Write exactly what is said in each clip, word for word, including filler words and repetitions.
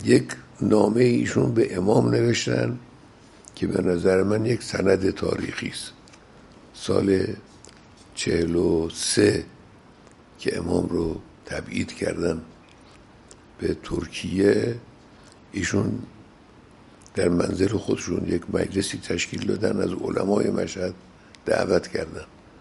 یک نامه ایشون به امام نوشتن که به نظر من یک سند تاریخی است. سال چهل و سه که امام رو تبعید کردن به ترکیه، ایشون در منزل خودشون یک مجلسی تشکیل دادن، از علمای مشهد دعوت کردن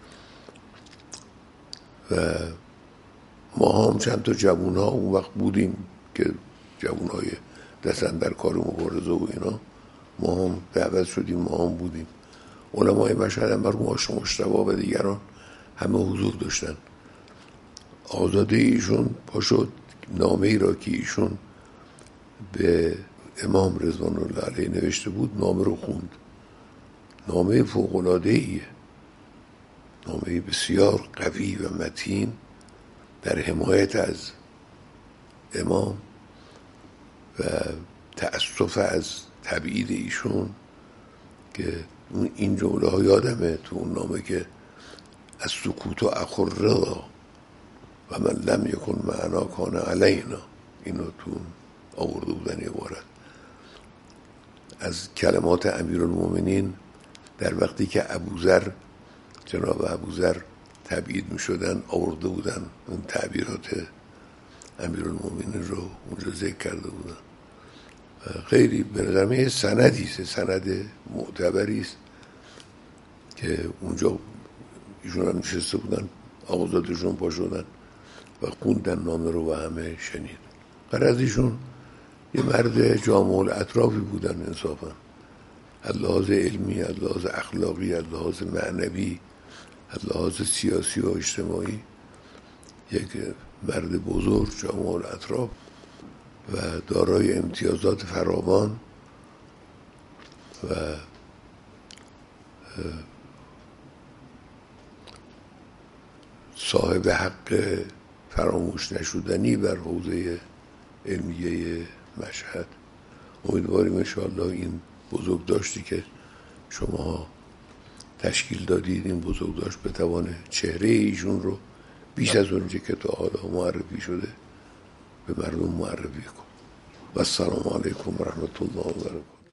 و ما هم چند تا جوون ها اون وقت بودیم که جوون های دستن در کار مبارزه و اینا، ما هم دعوت شدیم، ما هم بودیم. علمای مشهد هم مرحوم آقا مجتبی و دیگران همه حضور داشتن. آزاده ایشون پاشد نامه ای را که ایشون به امام رضوان الله علیه نوشته بود، نامه رو خوند. نامه فوق‌العاده ایه، نامه بسیار قوی و متین در حمایت از امام و تأسف از تبعید ایشون، که این جمله ها یادمه تو اون نامه که از سکوت و اخرا و من لم یکن معنا کان علینا، اینو تو آورده بودن عبارت از کلمات امیرالمومنین در وقتی که ابوذر، جناب ابوذر تبعید می شدن، آورده بودن اون تعبیرات امیرالمومنین رو اونجا ذکر کرده بودن. خیلی به نظر من سندی است، سند معتبری است که اونجا ایشون هم نشسته بودن، آقازادشون پا شدن و خوندن نامه رو و همه شنید. غرض ایشون یه مرد جامع الاطرافی بودن انصافا، از لحاظ علمی، از لحاظ اخلاقی، از لحاظ معنوی، از لحاظ سیاسی و اجتماعی یک مرد بزرگ جامع الاطراف و دارای امتیازات فراوان و صاحب حق فراموش نشدنی بر حوزه علمیه مشهد. امیدواریم انشاءالله این بزرگداشتی که شما تشکیل دادید، این بزرگداشت بتوانه چهره ایشون رو بیش از اونجا که تا حالا معرفی شده به مردم معرفی کن. و السلام علیکم و رحمت الله و برکاته.